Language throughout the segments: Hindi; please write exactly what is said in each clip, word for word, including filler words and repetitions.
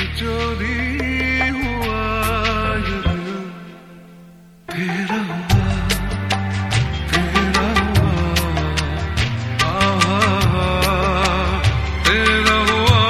चोरी हुआ ये दिल तेरा हुआ, तेरा हुआ, आहा, तेरा हुआ।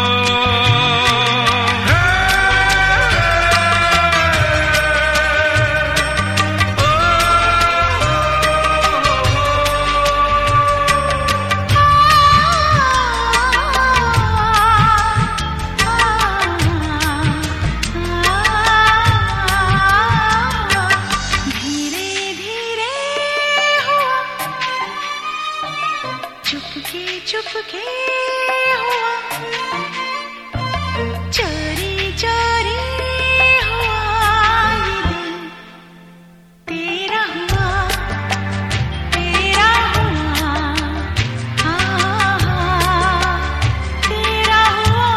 चुपके चुपके हुआ, चोरी चोरी हुआ ये दिल तेरा हुआ, तेरा हुआ, हाँ हाँ तेरा हुआ।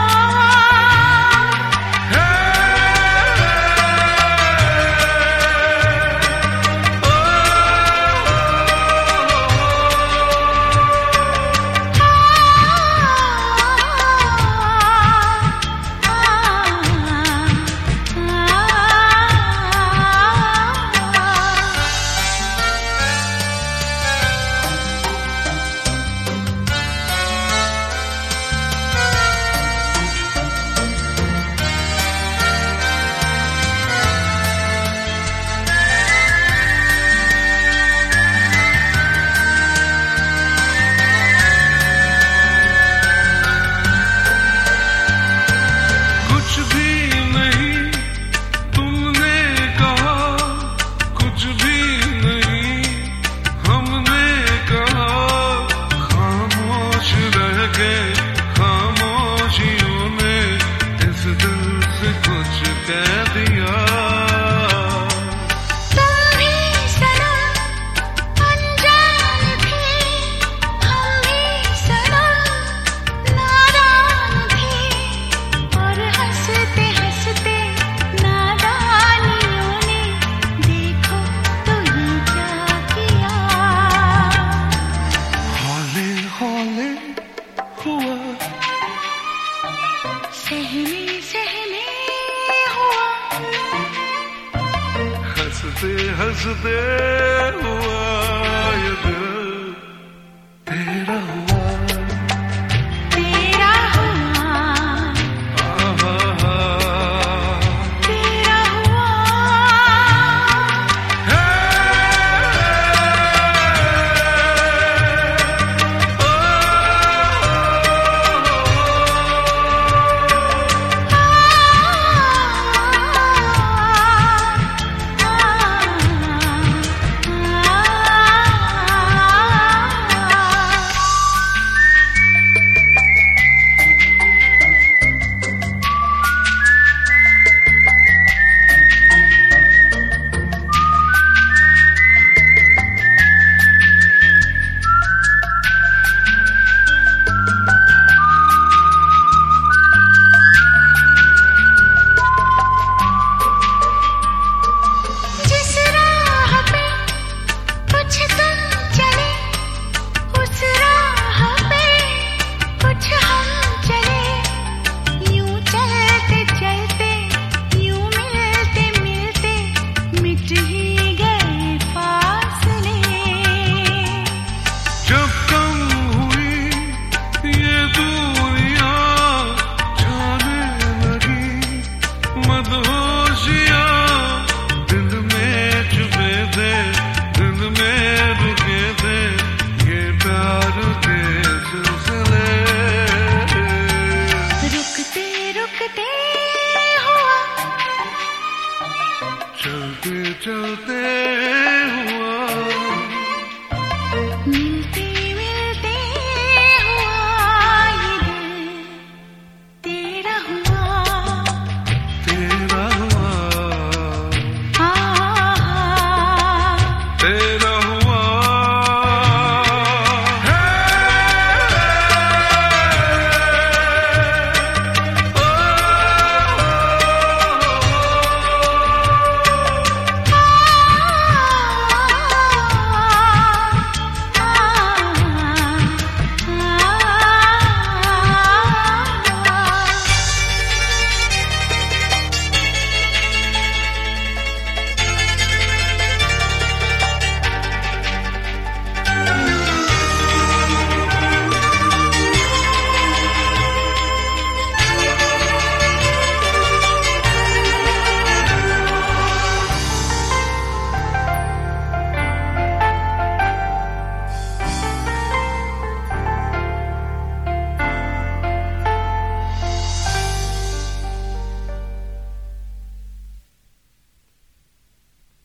खामोशियों ने इस दिल से कुछ कह दिया। तुम भी सनम अनजान थे, हम भी सनम नादान थे, और हंसते हंसते नादानियों ने देखो तो ये क्या किया। हौले हौले हुआ, सहमे सहमे हुआ, हंसते हंसते हुआ ये दिल तेरा हुआ।